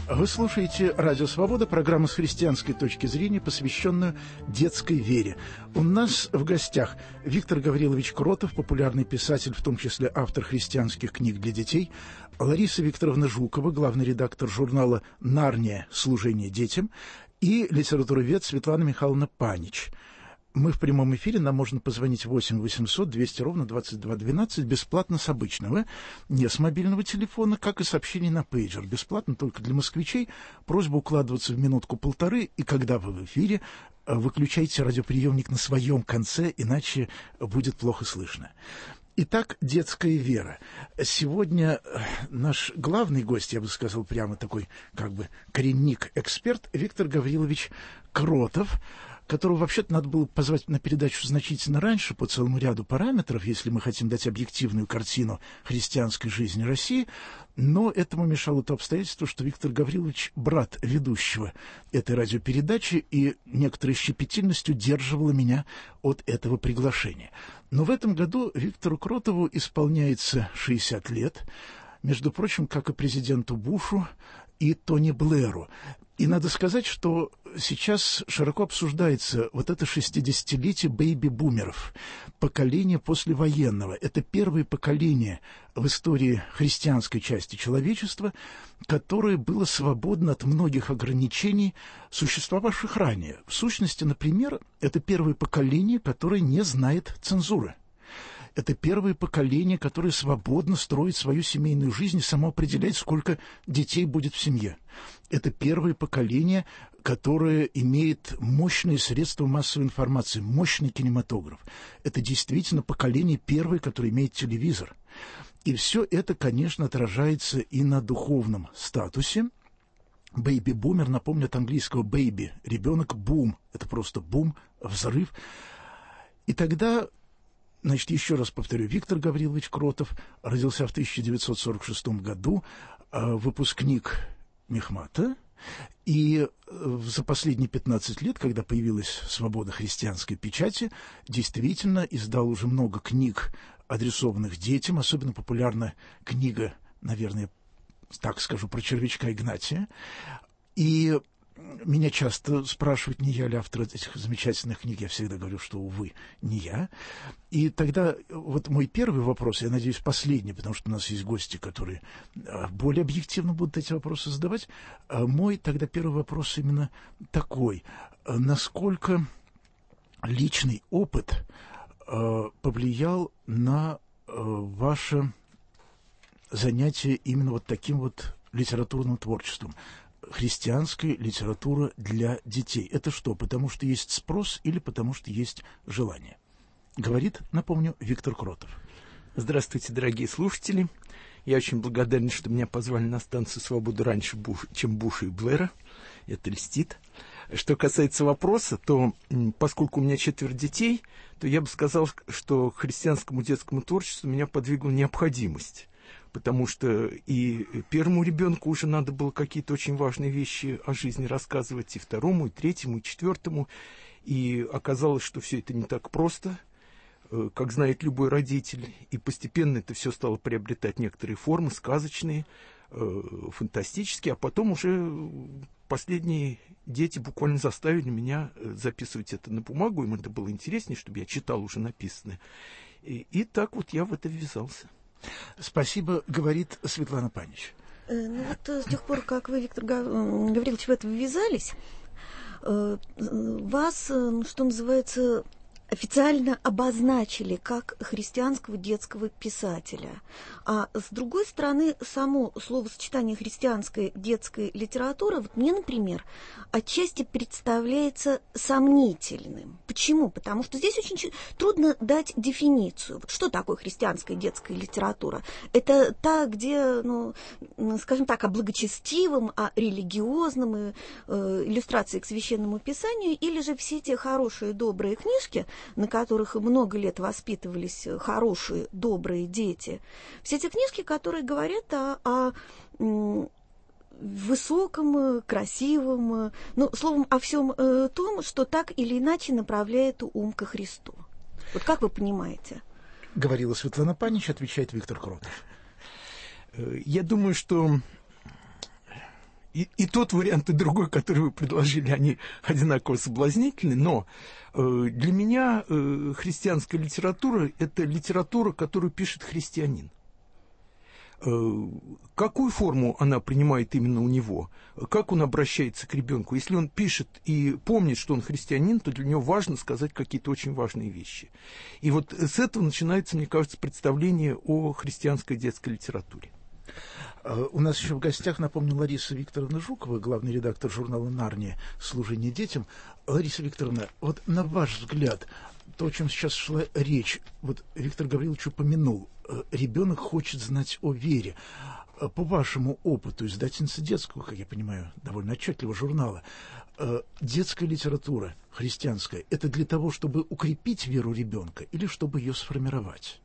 Вы слушаете «Радио Свобода», программу с христианской точки зрения, посвященную детской вере. У нас в гостях Виктор Гаврилович Кротов, популярный писатель, в том числе автор христианских книг для детей, Лариса Викторовна Жукова, главный редактор журнала «Нарния. Служение детям», и литературовед Светлана Михайловна Панич. Мы в прямом эфире, нам можно позвонить 8 800 200 ровно 22 12, бесплатно с обычного, не с мобильного телефона, как и сообщений на пейджер. Бесплатно только для москвичей. Просьба укладываться в минутку-полторы, и когда вы в эфире, выключайте радиоприемник на своем конце, иначе будет плохо слышно. Итак, детская вера. Сегодня наш главный гость, я бы сказал, прямо такой, как бы, коренник-эксперт Виктор Гаврилович Кротов, которого вообще-то надо было позвать на передачу значительно раньше по целому ряду параметров, если мы хотим дать объективную картину христианской жизни России, но этому мешало то обстоятельство, что Виктор Гаврилович брат ведущего этой радиопередачи, и некоторой щепетильностью удерживала меня от этого приглашения. Но в этом году Виктору Кротову исполняется 60 лет, между прочим, как и президенту Бушу и Тони Блэру. И надо сказать, что сейчас широко обсуждается вот это 60-летие бэйби-бумеров, поколение послевоенного. Это первое поколение в истории христианской части человечества, которое было свободно от многих ограничений, существовавших ранее. В сущности, например, это первое поколение, которое не знает цензуры. Это первое поколение, которое свободно строит свою семейную жизнь и само определяет, сколько детей будет в семье. Это первое поколение, которое имеет мощные средства массовой информации, мощный кинематограф. Это действительно поколение первое, которое имеет телевизор. И все это, конечно, отражается и на духовном статусе. Бэйби-бумер, напомню, от английского «бэйби» – ребенок, «бум» – это просто бум, взрыв. И тогда... Значит, еще раз повторю, Виктор Гаврилович Кротов родился в 1946 году, выпускник Мехмата, и за последние 15 лет, когда появилась свобода христианской печати, действительно издал уже много книг, адресованных детям, особенно популярна книга, наверное, так скажу, про червячка Игнатия, и... Меня часто спрашивают, не я ли автор этих замечательных книг. Я всегда говорю, что, увы, не я. И тогда вот мой первый вопрос, я надеюсь, последний, потому что у нас есть гости, которые более объективно будут эти вопросы задавать. Мой тогда первый вопрос именно такой. Насколько личный опыт повлиял на ваше занятие именно вот таким вот литературным творчеством? Христианская литература для детей. Это что, потому что есть спрос или потому что есть желание? Говорит, напомню, Виктор Кротов. Здравствуйте, дорогие слушатели. Я очень благодарен, что меня позвали на станцию «Свобода» раньше, чем Буша и Блэра. Это льстит. Что касается вопроса, то поскольку у меня 4 детей, то я бы сказал, что к христианскому детскому творчеству меня подвигла необходимость. Потому что и первому ребенку уже надо было какие-то очень важные вещи о жизни рассказывать, и второму, и третьему, и четвертому. И оказалось, что все это не так просто, как знает любой родитель. И постепенно это все стало приобретать некоторые формы, сказочные, фантастические. А потом уже последние дети буквально заставили меня записывать это на бумагу. Им это было интереснее, чтобы я читал уже написанное. И так вот я в это ввязался. Спасибо, говорит Светлана Панич. Ну вот с тех пор, как вы, Виктор Гаврилович, в это ввязались, вас, что называется, официально обозначили как христианского детского писателя. А с другой стороны, само словосочетание «христианская детская литература» вот мне, например, отчасти представляется сомнительным. Почему? Потому что здесь очень трудно дать дефиницию. Вот что такое христианская детская литература? Это та, где, ну, скажем так, о благочестивом, о религиозном, иллюстрации к священному писанию, или же все те хорошие, добрые книжки, на которых много лет воспитывались хорошие, добрые дети. Все эти книжки, которые говорят о высоком, красивом, ну, словом, о всем том, что так или иначе направляет ум ко Христу. Вот как вы понимаете? Говорила Светлана Панич, отвечает Виктор Кротов. Я думаю, что и тот вариант, и другой, который вы предложили, они одинаково соблазнительны, но для меня христианская литература – это литература, которую пишет христианин. Какую форму она принимает именно у него, как он обращается к ребенку. Если он пишет и помнит, что он христианин, то для него важно сказать какие-то очень важные вещи. И вот с этого начинается, мне кажется, представление о христианской детской литературе. У нас еще в гостях, напомню, Лариса Викторовна Жукова, главный редактор журнала «Нарния. Служение детям». Лариса Викторовна, вот на ваш взгляд, то, о чем сейчас шла речь, вот Виктор Гаврилович упомянул, ребенок хочет знать о вере. По вашему опыту, издательница детского, как я понимаю, довольно отчетливого журнала, детская литература христианская – это для того, чтобы укрепить веру ребенка или чтобы ее сформировать?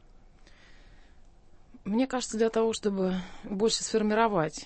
Мне кажется, для того, чтобы больше сформировать,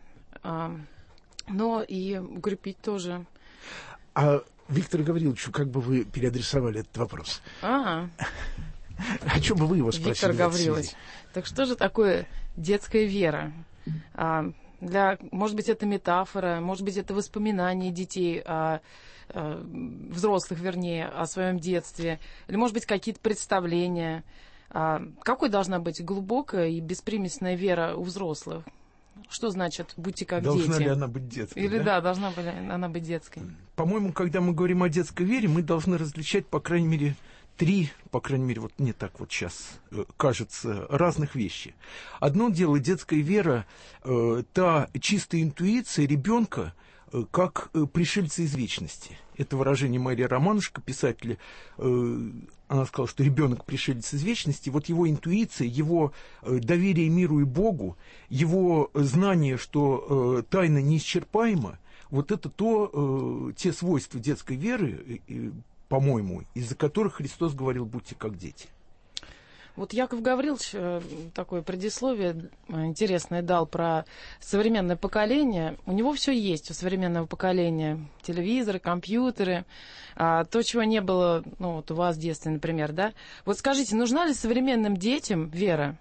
но и укрепить тоже. А Виктору Гавриловичу, как бы вы переадресовали этот вопрос? О чем бы вы его спросили? Виктор Гаврилович, так что же такое детская вера? Может быть, это метафора, может быть, это воспоминания детей, взрослых, вернее, о своем детстве, или, может быть, какие-то представления. Какой должна быть глубокая и беспримесная вера у взрослых? Что значит «будьте как дети»? Должна ли она быть детской? Или да, должна ли она быть детской? По-моему, когда мы говорим о детской вере, мы должны различать, по крайней мере, три, по крайней мере, вот мне так вот сейчас кажется, разных вещей. Одно дело детская вера, та чистая интуиция ребенка, как пришельца из вечности. Это выражение Марии Романушка, писателя. Она сказала, что ребенок пришелец из вечности. Вот его интуиция, его доверие миру и Богу, его знание, что тайна неисчерпаема, вот это те свойства детской веры, по-моему, из-за которых Христос говорил: будьте как дети. Вот Яков Гаврилович такое предисловие интересное дал про современное поколение. У него все есть у современного поколения. Телевизоры, компьютеры, то, чего не было, вот у вас в детстве, например, да? Вот скажите, нужна ли современным детям вера?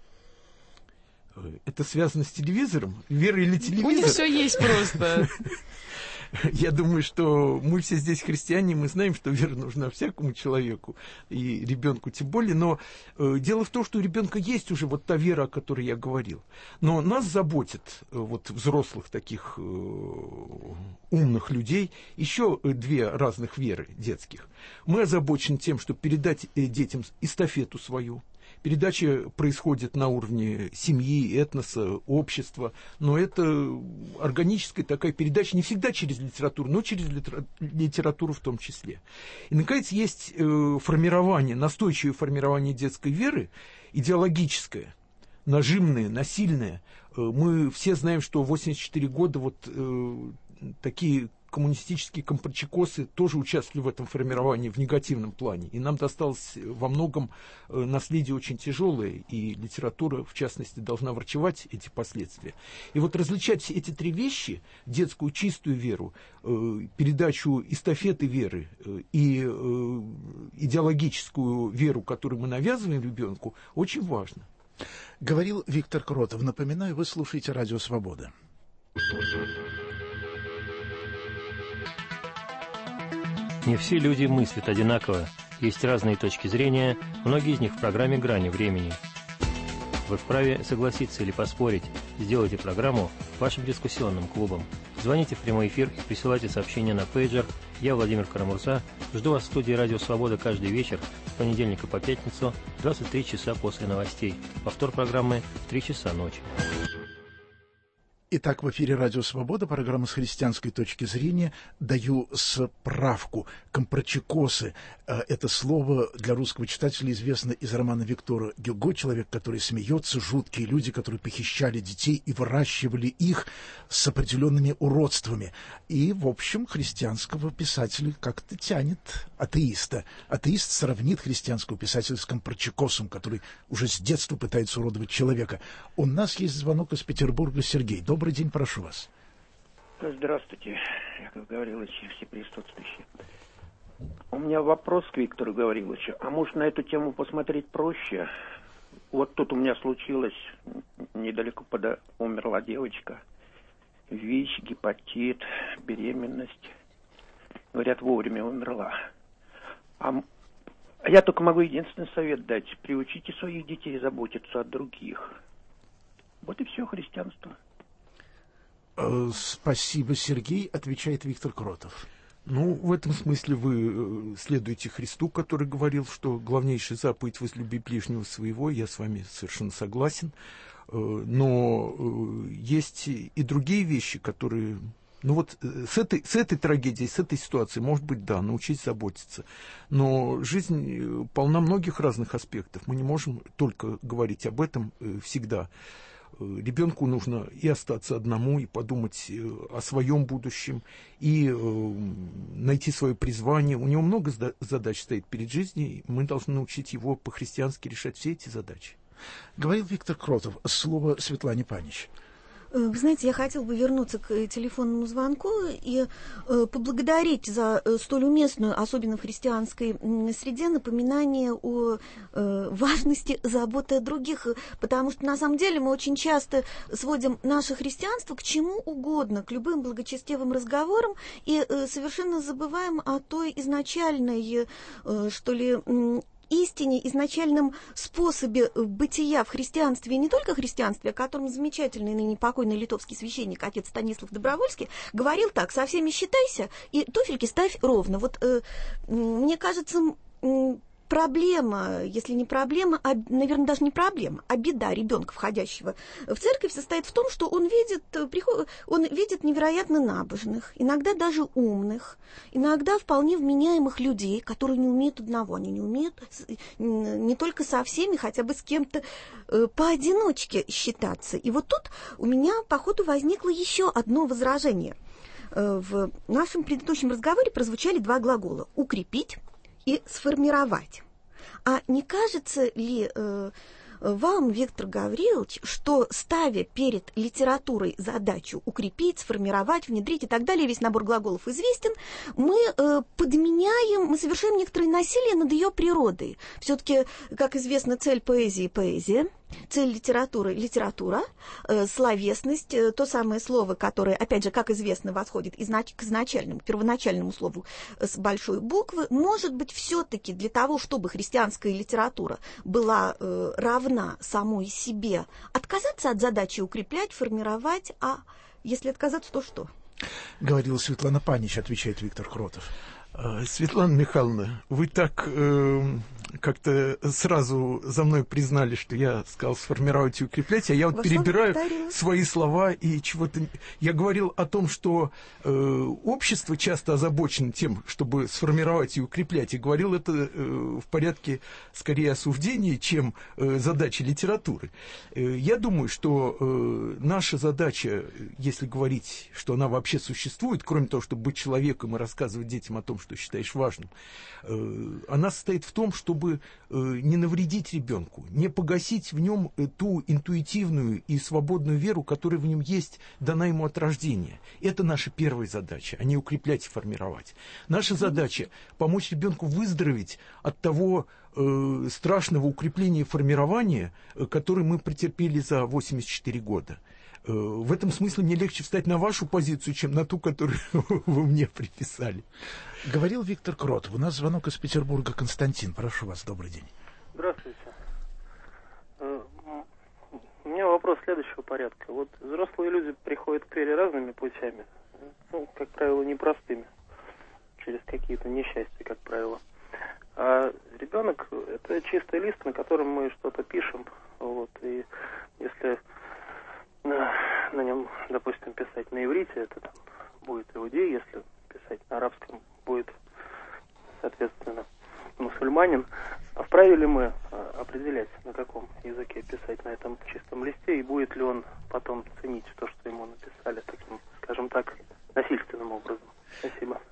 Это связано с телевизором? Вера или телевизор? У них все есть просто. Я думаю, что мы все здесь христиане, мы знаем, что вера нужна всякому человеку, и ребенку тем более, но дело в том, что у ребенка есть уже вот та вера, о которой я говорил. Но нас заботит, вот взрослых таких умных людей, еще две разных веры детских. Мы озабочены тем, чтобы передать детям эстафету свою. Передача происходит на уровне семьи, этноса, общества, но это органическая такая передача не всегда через литературу, но через литературу в том числе. И, наконец, есть формирование, настойчивое формирование детской веры, идеологическое, нажимное, насильное. Мы все знаем, что в 84 года вот такие коммунистические компрочекосы тоже участвовали в этом формировании в негативном плане. И нам досталось во многом наследие очень тяжелое, и литература, в частности, должна врачевать эти последствия. И вот различать эти три вещи, детскую чистую веру, передачу эстафеты веры и идеологическую веру, которую мы навязываем ребенку, очень важно. Говорил Виктор Кротов. Напоминаю, вы слушаете «Радио Свобода». Не все люди мыслят одинаково, есть разные точки зрения, многие из них в программе «Грани времени». Вы вправе согласиться или поспорить, сделайте программу вашим дискуссионным клубом. Звоните в прямой эфир и присылайте сообщения на пейджер. Я, Владимир Карамурза, жду вас в студии «Радио Свобода» каждый вечер с понедельника по пятницу в 23 часа после новостей. Повтор программы в 3 часа ночи. Итак, в эфире «Радио Свобода», программа «С христианской точки зрения». Даю справку. Компрочекосы – это слово для русского читателя известно из романа Виктора Гюго «Человек, который смеется», жуткие люди, которые похищали детей и выращивали их с определенными уродствами. И, в общем, христианского писателя как-то тянет атеиста. Атеист сравнит христианского писателя с компрочекосом, который уже с детства пытается уродовать человека. У нас есть звонок из Петербурга. Сергей, добрый день, прошу вас. Здравствуйте, Яков Гаврилович, все присутствующие. У меня вопрос к Виктору Гавриловичу. А может, на эту тему посмотреть проще? Вот тут у меня случилось, недалеко умерла девочка. ВИЧ, гепатит, беременность. Говорят, вовремя умерла. А я только могу единственный совет дать. Приучите своих детей заботиться о других. Вот и все христианство. Спасибо, Сергей, отвечает Виктор Кротов. Ну, в этом смысле вы следуете Христу, который говорил, что главнейшая заповедь — возлюби ближнего своего. Я с вами совершенно согласен. Но есть и другие вещи, которые... Ну вот с этой трагедией, с этой ситуацией, может быть, да, научись заботиться. Но жизнь полна многих разных аспектов. Мы не можем только говорить об этом всегда. Ребенку нужно и остаться одному, и подумать о своем будущем, и найти свое призвание. У него много задач стоит перед жизнью, и мы должны научить его по-христиански решать все эти задачи. Говорил Виктор Кротов. Слово Светлане Панич. Вы знаете, я хотела бы вернуться к телефонному звонку и поблагодарить за столь уместную, особенно в христианской среде, напоминание о важности заботы о других, потому что на самом деле мы очень часто сводим наше христианство к чему угодно, к любым благочестивым разговорам, и совершенно забываем о той изначальной, что ли, истине, изначальном способе бытия в христианстве, и не только христианстве, о котором замечательный ныне покойный литовский священник, отец Станислав Добровольский, говорил так: со всеми считайся и туфельки ставь ровно. Вот мне кажется, проблема, если не проблема, наверное, даже не проблема, а беда ребенка, входящего в церковь, состоит в том, что он видит невероятно набожных, иногда даже умных, иногда вполне вменяемых людей, которые не умеют одного. Они не умеют не только со всеми, хотя бы с кем-то поодиночке считаться. И вот тут у меня, по ходу, возникло еще одно возражение. В нашем предыдущем разговоре прозвучали два глагола: укрепить и сформировать. А не кажется ли вам, Виктор Гаврилович, что, ставя перед литературой задачу укрепить, сформировать, внедрить и так далее, весь набор глаголов известен, мы мы совершаем некоторое насилие над ее природой? Все-таки, как известно, цель поэзии – поэзия, цель литературы – литература, словесность – то самое слово, которое, опять же, как известно, восходит к изначальному, первоначальному слову с большой буквы. Может быть, все-таки для того, чтобы христианская литература была равна самой себе, отказаться от задачи укреплять, формировать, а если отказаться, то что? Говорила Светлана Панич, отвечает Виктор Кротов. Светлана Михайловна, вы так как-то сразу за мной признали, что я сказал сформировать и укреплять, а я вот перебираю свои слова и чего-то... Я говорил о том, что общество часто озабочено тем, чтобы сформировать и укреплять, и говорил это в порядке скорее осуждения, чем задачи литературы. Я думаю, что наша задача, если говорить, что она вообще существует, кроме того, чтобы быть человеком и рассказывать детям о том, что считаешь важным, она состоит в том, чтобы не навредить ребенку, не погасить в нем ту интуитивную и свободную веру, которая в нем есть, дана ему от рождения. Это наша первая задача, а не укреплять и формировать. Наша задача – помочь ребенку выздороветь от того страшного укрепления и формирования, которое мы претерпели за 84 года. В этом смысле мне легче встать на вашу позицию, чем на ту, которую вы мне приписали. Говорил Виктор Кротов. У нас звонок из Петербурга. Константин, прошу вас, добрый день. Здравствуйте. У меня вопрос следующего порядка. Вот взрослые люди приходят к вере разными путями, как правило, непростыми, через какие-то несчастья, как правило. А ребенок – это чистый лист, на котором мы что-то пишем, вот, и если на нем, допустим, писать на иврите, это там будет иудей, если писать на арабском, будет, соответственно, мусульманин. А вправе ли мы определять, на каком языке писать на этом чистом листе, и будет ли он потом ценить то, что ему написали, таким, скажем так, насильственным образом? Спасибо.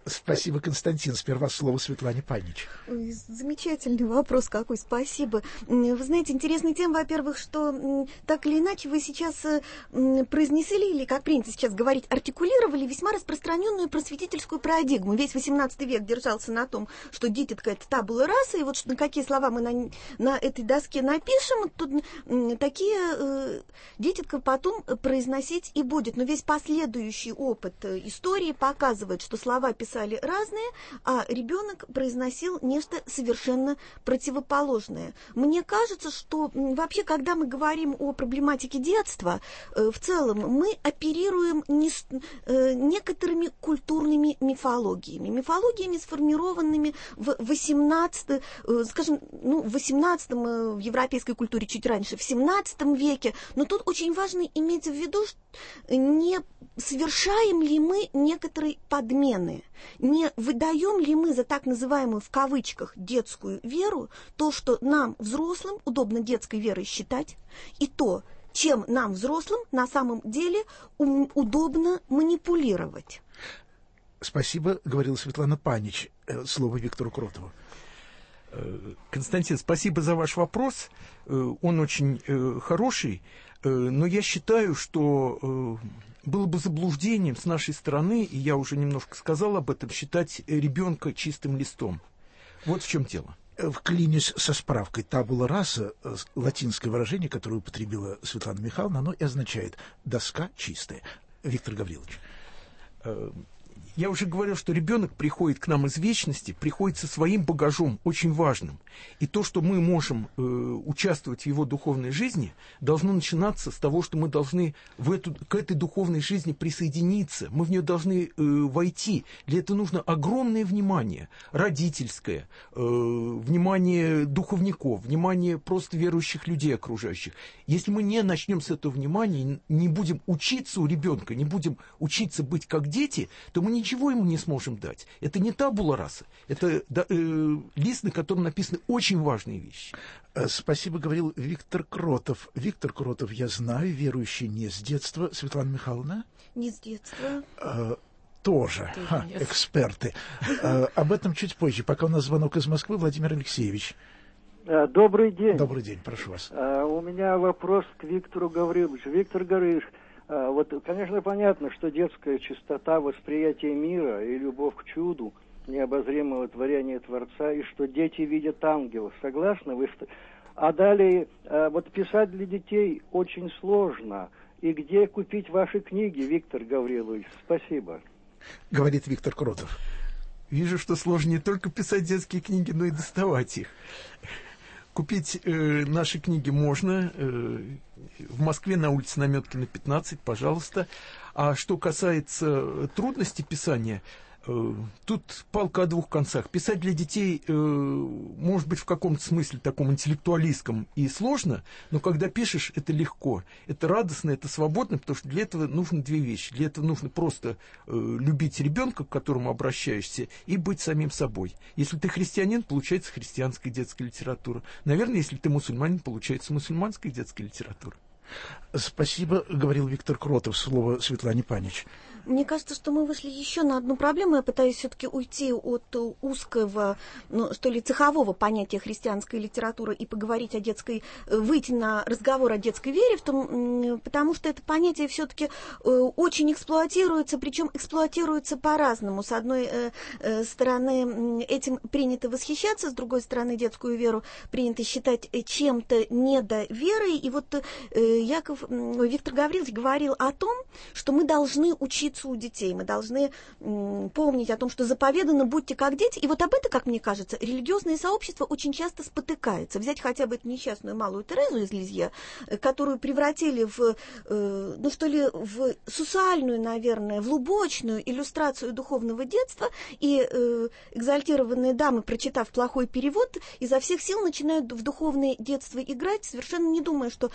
Спасибо, Константин. Сперва слово Светлане Панич. Замечательный вопрос какой, спасибо. Вы знаете, интересная тема, во-первых, что так или иначе вы сейчас произнесли, или, как принято сейчас говорить, артикулировали весьма распространенную просветительскую парадигму. Весь XVIII век держался на том, что дитятка — это табула раса, и вот на какие слова мы на этой доске напишем, тут такие дитятка потом произносить и будет. Но весь последующий опыт истории показывает, что слова писали разные, а ребенок произносил нечто совершенно противоположное. Мне кажется, что вообще, когда мы говорим о проблематике детства, в целом мы оперируем некоторыми культурными мифологиями, сформированными в 18, скажем, в 18 в европейской культуре чуть раньше, в 17 веке. Но тут очень важно иметь в виду, не совершаем ли мы некоторые подмены, не выдаем ли мы за так называемую в кавычках детскую веру то, что нам, взрослым, удобно детской верой считать, и то, чем нам, взрослым, на самом деле удобно манипулировать. Спасибо, говорила Светлана Панич. Слово Виктору Кротову. Константин, спасибо за ваш вопрос. Он очень хороший, но я считаю, что было бы заблуждением с нашей стороны, и я уже немножко сказал об этом, считать ребенка чистым листом. Вот в чем дело. Вклинюсь со справкой. Табула раса, латинское выражение, которое употребила Светлана Михайловна, оно и означает «доска чистая». Виктор Гаврилович. Я уже говорил, что ребенок приходит к нам из вечности, приходит со своим багажом, очень важным. И то, что мы можем участвовать в его духовной жизни, должно начинаться с того, что мы должны к этой духовной жизни присоединиться, мы в нее должны войти. Для этого нужно огромное внимание, родительское, внимание духовников, внимание просто верующих людей окружающих. Если мы не начнем с этого внимания, не будем учиться у ребенка, не будем учиться быть как дети, то мы ничего ему не сможем дать. Это не табула раса, это лист, на котором написаны очень важные вещи. Спасибо, говорил Виктор Кротов. Виктор Кротов, я знаю, верующий не с детства. Светлана Михайловна? Не с детства. Тоже. Эксперты. Об этом чуть позже. Пока у нас звонок из Москвы. Владимир Алексеевич. Добрый день. Добрый день, прошу вас. У меня вопрос к Виктору Гавриловичу. Виктор Гаврилович, вот, конечно, понятно, что детская чистота восприятия мира и любовь к чуду, необозримого творения Творца, и что дети видят ангелов. Согласны вы? А далее, вот писать для детей очень сложно. И где купить ваши книги, Виктор Гаврилович? Спасибо. Говорит Виктор Кротов. Вижу, что сложно не только писать детские книги, но и доставать их. Купить наши книги можно. В Москве на улице Намёткина, 15, пожалуйста. А что касается трудности писания, тут палка о двух концах. Писать для детей может быть в каком-то смысле таком интеллектуалистском и сложно, но когда пишешь, это легко, это радостно, это свободно, потому что для этого нужно две вещи. Для этого нужно просто любить ребенка, к которому обращаешься, и быть самим собой. Если ты христианин, получается христианская детская литература. Наверное, если ты мусульманин, получается мусульманская детская литература. Спасибо, говорил Виктор Кротов. Слово Светлане Панич. Мне кажется, что мы вышли еще на одну проблему. Я пытаюсь все-таки уйти от узкого, что ли, цехового понятия христианской литературы и поговорить о детской, выйти на разговор о детской вере, потому что это понятие все-таки очень эксплуатируется, причем эксплуатируется по-разному. С одной стороны, этим принято восхищаться, с другой стороны, детскую веру принято считать чем-то недоверой. И вот Виктор Гаврилович говорил о том, что мы должны учиться у детей, мы должны помнить о том, что заповедано «будьте как дети», и вот об этом, как мне кажется, религиозное сообщество очень часто спотыкается. Взять хотя бы эту несчастную малую Терезу из Лизье, которую превратили в социальную, наверное, в лубочную иллюстрацию духовного детства, и экзальтированные дамы, прочитав плохой перевод, изо всех сил начинают в духовное детство играть, совершенно не думая, что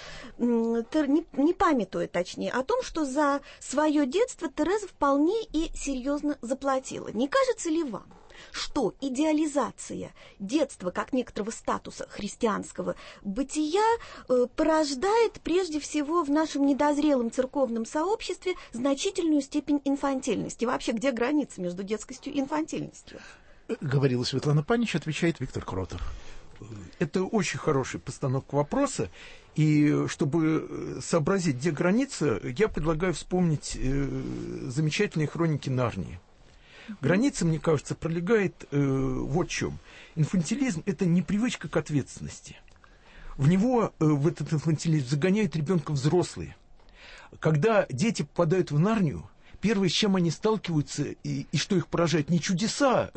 не памятуя, точнее, о том, что за свое детство Тереза вполне и серьезно заплатила. Не кажется ли вам, что идеализация детства как некоторого статуса христианского бытия порождает прежде всего в нашем недозрелом церковном сообществе значительную степень инфантильности. Вообще, где граница между детскостью и инфантильностью? Говорила Светлана Панич, отвечает Виктор Кротов. Это очень хорошая постановка вопроса. И чтобы сообразить, где граница, я предлагаю вспомнить замечательные хроники Нарнии. Граница, мне кажется, пролегает вот в чем. Инфантилизм – это непривычка к ответственности. В него, в этот инфантилизм, загоняют ребенка взрослые. Когда дети попадают в Нарнию, первое, с чем они сталкиваются, и что их поражает, не чудеса,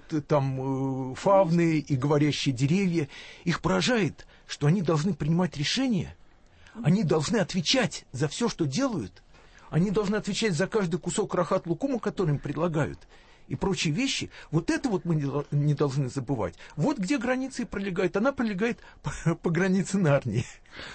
фавны и говорящие деревья. Их поражает, что они должны принимать решения, они должны отвечать за все, что делают, они должны отвечать за каждый кусок рахат-лукума, который им предлагают, и прочие вещи. Вот это вот мы не должны забывать. Вот где граница и пролегает. Она пролегает по границе Нарнии.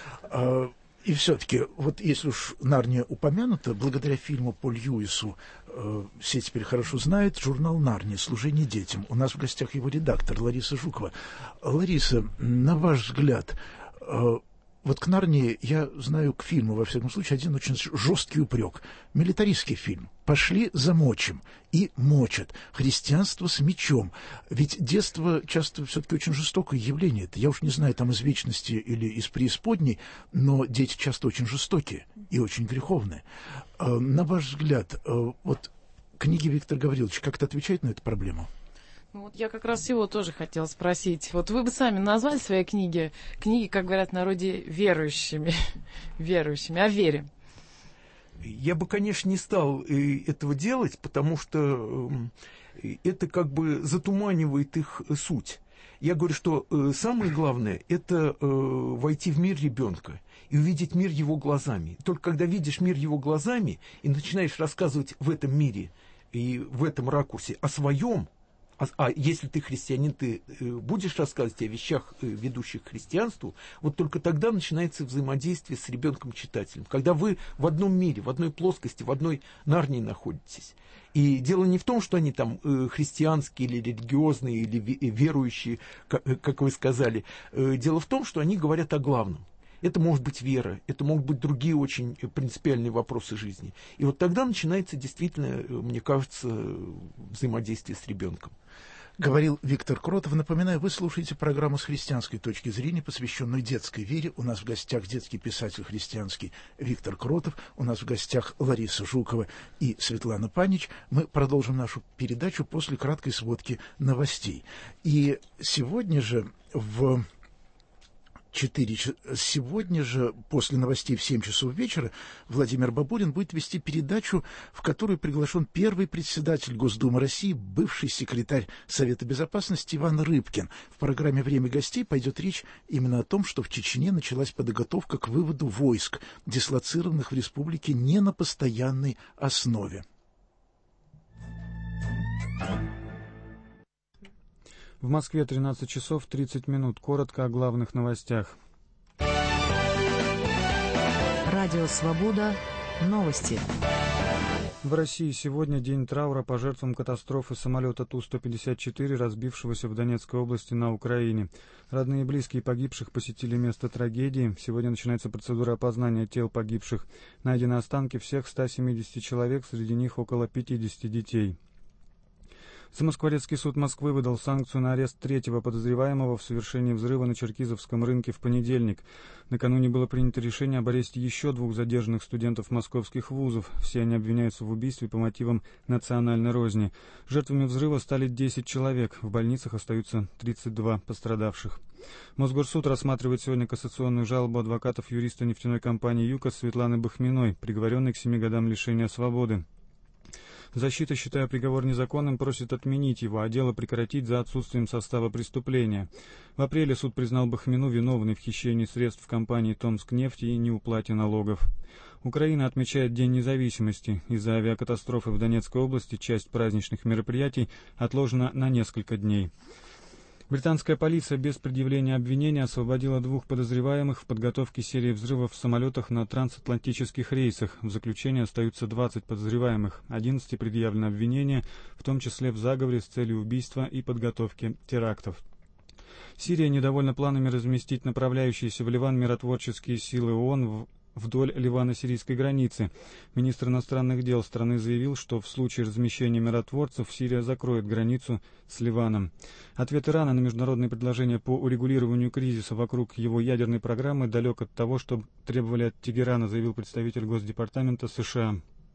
И все-таки, вот если уж Нарния упомянута, благодаря фильму по Льюису, все теперь хорошо знают, журнал «Нарния. Служение детям». У нас в гостях его редактор Лариса Жукова. Лариса, на ваш взгляд, вот к Нарнии, я знаю, к фильму, во всяком случае, один очень жесткий упрек. Милитаристский фильм. Пошли замочим. И мочат. Христианство с мечом. Ведь детство часто все-таки очень жестокое явление. Это, я уж не знаю, там из вечности или из преисподней, но дети часто очень жестокие и очень греховные. На ваш взгляд, вот книги Виктора Гавриловича как-то отвечают на эту проблему? Вот я как раз его тоже хотела спросить. Вот вы бы сами назвали свои книги, как говорят в народе, верующими, о вере? Я бы, конечно, не стал этого делать, потому что это как бы затуманивает их суть. Я говорю, что самое главное – это войти в мир ребенка и увидеть мир его глазами. Только когда видишь мир его глазами и начинаешь рассказывать в этом мире и в этом ракурсе о своем, а если ты христианин, ты будешь рассказывать о вещах, ведущих к христианству, вот только тогда начинается взаимодействие с ребенком-читателем. Когда вы в одном мире, в одной плоскости, в одной Нарнии находитесь. И дело не в том, что они там христианские или религиозные, или верующие, как вы сказали. Дело в том, что они говорят о главном. Это может быть вера, это могут быть другие очень принципиальные вопросы жизни. И вот тогда начинается действительно, мне кажется, взаимодействие с ребенком. Говорил Виктор Кротов. Напоминаю, вы слушаете программу с христианской точки зрения, посвященную детской вере. У нас в гостях детский писатель христианский Виктор Кротов. У нас в гостях Лариса Жукова и Светлана Панич. Мы продолжим нашу передачу после краткой сводки новостей. И сегодня же Сегодня же, после новостей в 7 часов вечера, Владимир Бабурин будет вести передачу, в которую приглашен первый председатель Госдумы России, бывший секретарь Совета Безопасности Иван Рыбкин. В программе «Время гостей» пойдет речь именно о том, что в Чечне началась подготовка к выводу войск, дислоцированных в республике не на постоянной основе. В Москве 13 часов 30 минут. Коротко о главных новостях. Радио «Свобода». Новости. В России сегодня день траура по жертвам катастрофы самолета Ту-154, разбившегося в Донецкой области на Украине. Родные и близкие погибших посетили место трагедии. Сегодня начинается процедура опознания тел погибших. Найдены останки всех 170 человек, среди них около 50 детей. Замоскворецкий суд Москвы выдал санкцию на арест третьего подозреваемого в совершении взрыва на Черкизовском рынке в понедельник. Накануне было принято решение об аресте еще 2 задержанных студентов московских вузов. Все они обвиняются в убийстве по мотивам национальной розни. Жертвами взрыва стали 10 человек. В больницах остаются 32 пострадавших. Мосгорсуд рассматривает сегодня кассационную жалобу адвокатов юриста нефтяной компании «ЮКОС» Светланы Бахминой, приговоренной к 7 годам лишения свободы. Защита, считая приговор незаконным, просит отменить его, а дело прекратить за отсутствием состава преступления. В апреле суд признал Бахмину виновной в хищении средств компании «Томскнефть» и неуплате налогов. Украина отмечает День независимости. Из-за авиакатастрофы в Донецкой области часть праздничных мероприятий отложена на несколько дней. Британская полиция без предъявления обвинения освободила 2 подозреваемых в подготовке серии взрывов в самолетах на трансатлантических рейсах. В заключении остаются 20 подозреваемых. 11 предъявлено обвинение, в том числе в заговоре с целью убийства и подготовки терактов. Сирия недовольна планами разместить направляющиеся в Ливан миротворческие силы ООН вдоль ливано-сирийской границы. Министр иностранных дел страны заявил, что в случае размещения миротворцев Сирия закроет границу с Ливаном. Ответ Ирана на международные предложения по урегулированию кризиса вокруг его ядерной программы далек от того, что требовали от Тегерана, заявил представитель Госдепартамента США.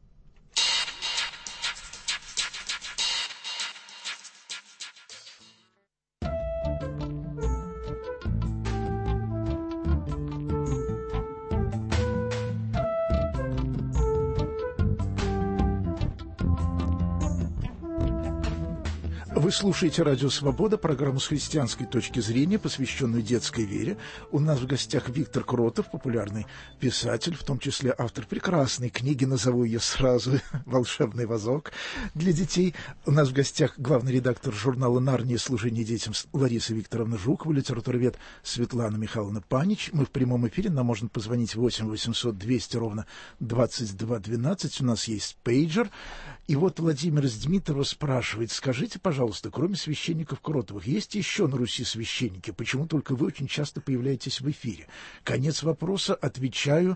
Вы слушаете «Радио Свобода», программу с христианской точки зрения, посвященную детской вере. У нас в гостях Виктор Кротов, популярный писатель, в том числе автор прекрасной книги, назову ее сразу, «Волшебный вазок» для детей. У нас в гостях главный редактор журнала «Нарния. Служение детям» Лариса Викторовна Жукова, литературовед Светлана Михайловна Панич. Мы в прямом эфире, нам можно позвонить 8 800 200 ровно 22 12. У нас есть пейджер. И вот Владимир из Дмитрова спрашивает: скажите, пожалуйста, кроме священников Кротовых, есть еще на Руси священники? Почему только вы очень часто появляетесь в эфире? Конец вопроса. Отвечаю.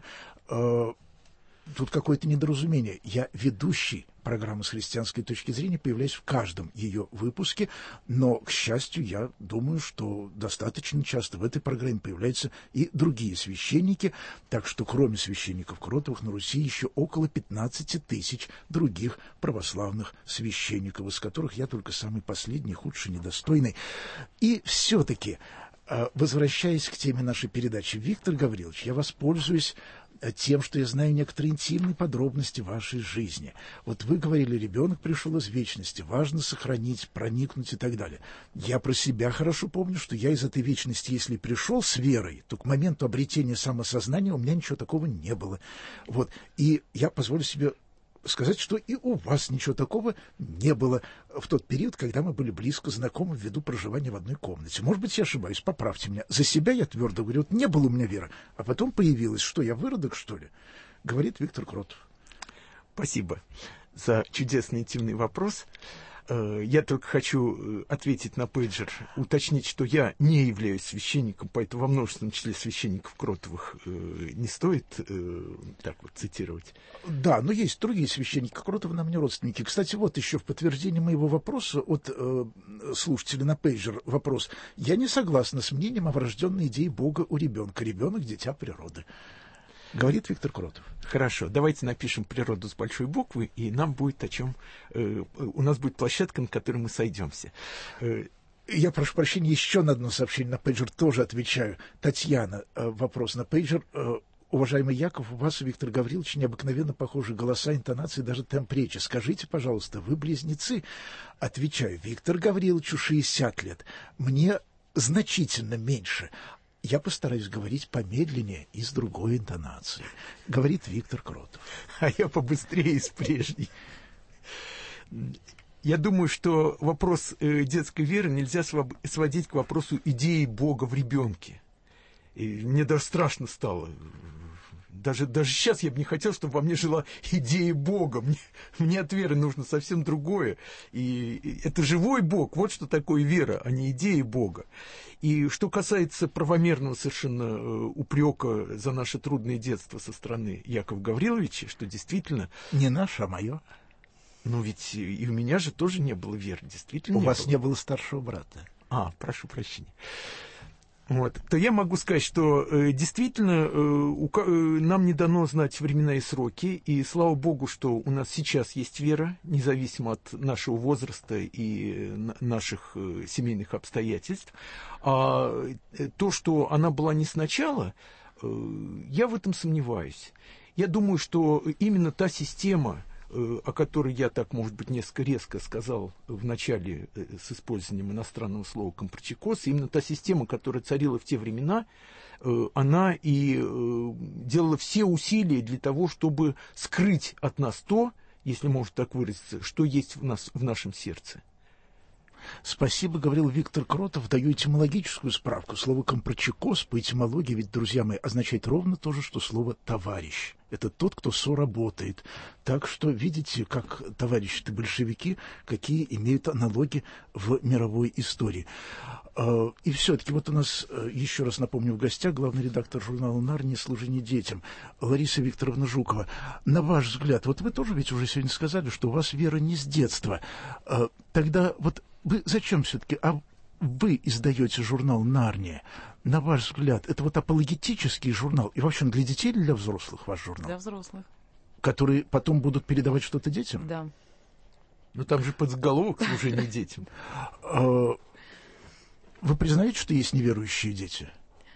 Тут какое-то недоразумение. Я ведущий программы с христианской точки зрения, появляюсь в каждом ее выпуске, но, к счастью, я думаю, что достаточно часто в этой программе появляются и другие священники, так что кроме священников Кротовых на Руси еще около 15 тысяч других православных священников, из которых я только самый последний, худший, недостойный. И все-таки, возвращаясь к теме нашей передачи, Виктор Гаврилович, я воспользуюсь тем, что я знаю некоторые интимные подробности вашей жизни. Вот вы говорили, ребенок пришел из вечности, важно сохранить, проникнуть и так далее. Я про себя хорошо помню, что я из этой вечности, если пришел с верой, то к моменту обретения самосознания у меня ничего такого не было. Вот. И я позволю себе сказать, что и у вас ничего такого не было в тот период, когда мы были близко знакомы ввиду проживания в одной комнате. Может быть, я ошибаюсь, поправьте меня. За себя я твердо говорю, вот не было у меня веры, а потом появилась. Что, я выродок, что ли? Говорит Виктор Кротов. Спасибо за чудесный интимный вопрос. Я только хочу ответить на пейджер, уточнить, что я не являюсь священником, поэтому во множественном числе священников Кротовых не стоит так вот цитировать. Да, но есть другие священники Кротовы, нам не родственники. Кстати, вот еще в подтверждение моего вопроса от слушателя на пейджер вопрос. Я не согласна с мнением о врожденной идее Бога у ребенка. Ребенок – дитя природы. Говорит Виктор Кротов. Хорошо, давайте напишем природу с большой буквы, и нам будет о чем... у нас будет площадка, на которой мы сойдемся. Я прошу прощения, еще на одно сообщение на пейджер тоже отвечаю. Татьяна, вопрос на пейджер. Уважаемый Яков, у вас, Виктор Гаврилович, необыкновенно похожи голоса, интонации, даже темп речи. Скажите, пожалуйста, вы близнецы? Отвечаю, Виктор Гавриловичу 60 лет. Мне значительно меньше. Я постараюсь говорить помедленнее и с другой интонацией. Говорит Виктор Кротов. А я побыстрее и с прежней. Я думаю, что вопрос детской веры нельзя сводить к вопросу идеи Бога в ребенке. И мне даже страшно стало. Даже сейчас я бы не хотел, чтобы во мне жила идея Бога. Мне от веры нужно совсем другое. И это живой Бог. Вот что такое вера, а не идея Бога. И что касается правомерного совершенно упрека за наше трудное детство со стороны Якова Гавриловича, что действительно... Не наше, а мое. Ну ведь и у меня же тоже не было веры, действительно. У вас не было старшего брата. Прошу прощения. Вот. То я могу сказать, что действительно нам не дано знать времена и сроки, и слава Богу, что у нас сейчас есть вера, независимо от нашего возраста и наших семейных обстоятельств. А то, что она была не сначала, я в этом сомневаюсь. Я думаю, что именно та система, о которой я так, может быть, несколько резко сказал в начале с использованием иностранного слова «компрочекос», именно та система, которая царила в те времена, она и делала все усилия для того, чтобы скрыть от нас то, если можно так выразиться, что есть в нашем сердце. Спасибо, говорил Виктор Кротов. Даю этимологическую справку. Слово «компрочекос» по этимологии, ведь, друзья мои, означает ровно то же, что слово «товарищ». Это тот, кто соработает. Так что видите, как товарищи-то большевики, какие имеют аналоги в мировой истории. И все-таки вот у нас, еще раз напомню, в гостях главный редактор журнала «Нарния. Служение детям» Лариса Викторовна Жукова. На ваш взгляд, вот вы тоже ведь уже сегодня сказали, что у вас вера не с детства. Тогда вот вы зачем все-таки... Вы издаете журнал «Нарния». На ваш взгляд, это вот апологетический журнал? И вообще для детей или для взрослых ваш журнал? Для взрослых. Которые потом будут передавать что-то детям? Да. Ну там же подзаголовок «Служение детям». Вы признаете, что есть неверующие дети?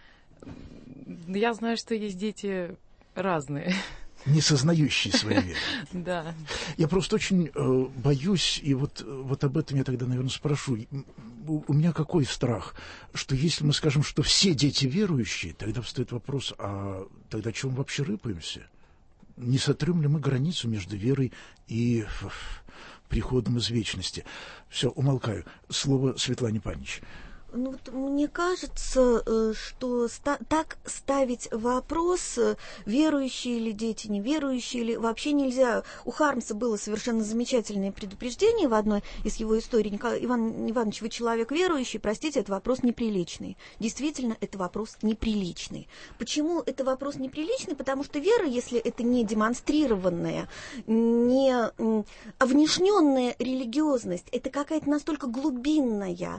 Я знаю, что есть дети разные. Не сознающие своей веры. Да. Я просто очень боюсь, и вот об этом я тогда, наверное, спрошу. У меня какой страх, что если мы скажем, что все дети верующие, тогда встает вопрос, а тогда чего мы вообще рыпаемся? Не сотрем ли мы границу между верой и приходом из вечности? Все, умолкаю. Слово Светлане Панич. Ну, вот мне кажется, что так ставить вопрос, верующие ли дети, неверующие ли, вообще нельзя. У Хармса было совершенно замечательное предупреждение в одной из его историй. Иван Иванович, вы человек верующий, простите, это вопрос неприличный. Действительно, это вопрос неприличный. Почему это вопрос неприличный? Потому что вера, если это не демонстрированная, не овнешненная религиозность, это какая-то настолько глубинная,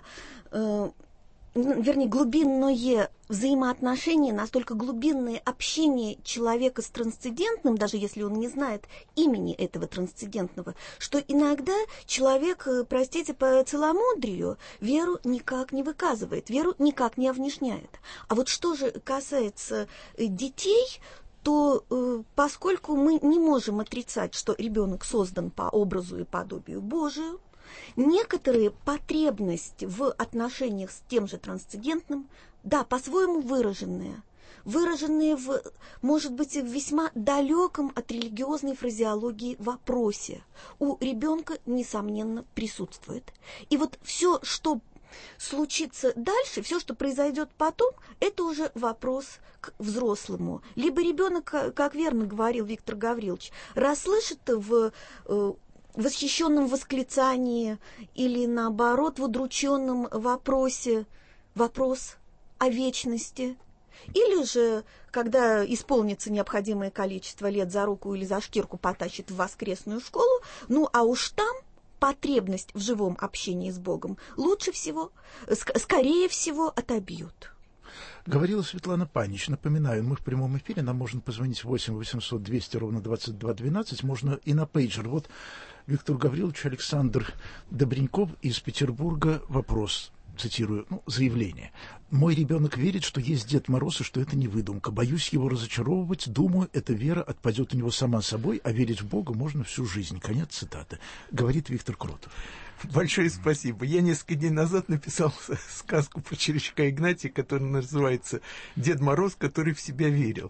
глубинное взаимоотношение, настолько глубинное общение человека с трансцендентным, даже если он не знает имени этого трансцендентного, что иногда человек, простите, по целомудрию веру никак не выказывает, веру никак не овнешняет. А вот что же касается детей, то поскольку мы не можем отрицать, что ребенок создан по образу и подобию Божию, некоторые потребности в отношениях с тем же трансцендентным, да, по-своему выраженные в, может быть, в весьма далеком от религиозной фразеологии вопросе, у ребенка, несомненно, присутствует. И вот все, что случится дальше, все, что произойдет потом, это уже вопрос к взрослому. Либо ребенок, как верно говорил Виктор Гаврилович, расслышит в восхищенном восклицании или, наоборот, в удрученном вопросе вопрос о вечности. Или же, когда исполнится необходимое количество лет, за руку или за шкирку потащит в воскресную школу, ну а уж там потребность в живом общении с Богом лучше всего, скорее всего, отобьют. Говорила Светлана Панич. Напоминаю, мы в прямом эфире, нам можно позвонить 8 800 200 ровно 22 12, можно и на пейджер. Вот Виктор Гаврилович, Александр Добреньков из Петербурга. Вопрос, цитирую, заявление. «Мой ребенок верит, что есть Дед Мороз и что это не выдумка. Боюсь его разочаровывать. Думаю, эта вера отпадет у него сама собой, а верить в Бога можно всю жизнь». Конец цитаты. Говорит Виктор Кротов. Большое спасибо. Я несколько дней назад написал сказку про Червячка Игнатия, которая называется «Дед Мороз, который в себя верил»,